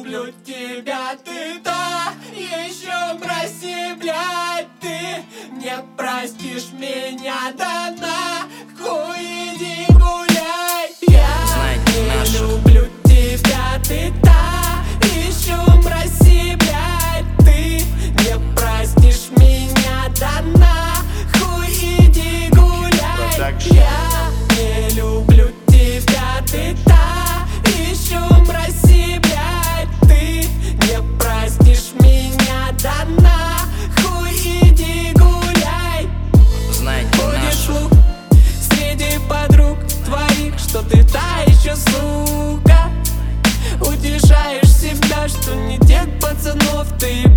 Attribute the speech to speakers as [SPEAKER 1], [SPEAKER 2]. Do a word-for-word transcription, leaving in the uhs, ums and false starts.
[SPEAKER 1] люблю тебя, ты та еще мрази, блядь. Ты не простишь меня до дна, хуй иди гуляй. Я не люблю тебя, ты та еще мрази, блядь. Ты не простишь меня до дна, хуй иди гуляй. Я не люблю тебя, ты та еще мрази, блядь. Ты не простишь меня до дна, хуй иди гуляй. Ходит слух среди подруг твоих, что ты та еще сука. Утешаешь себя, что не тех пацанов ты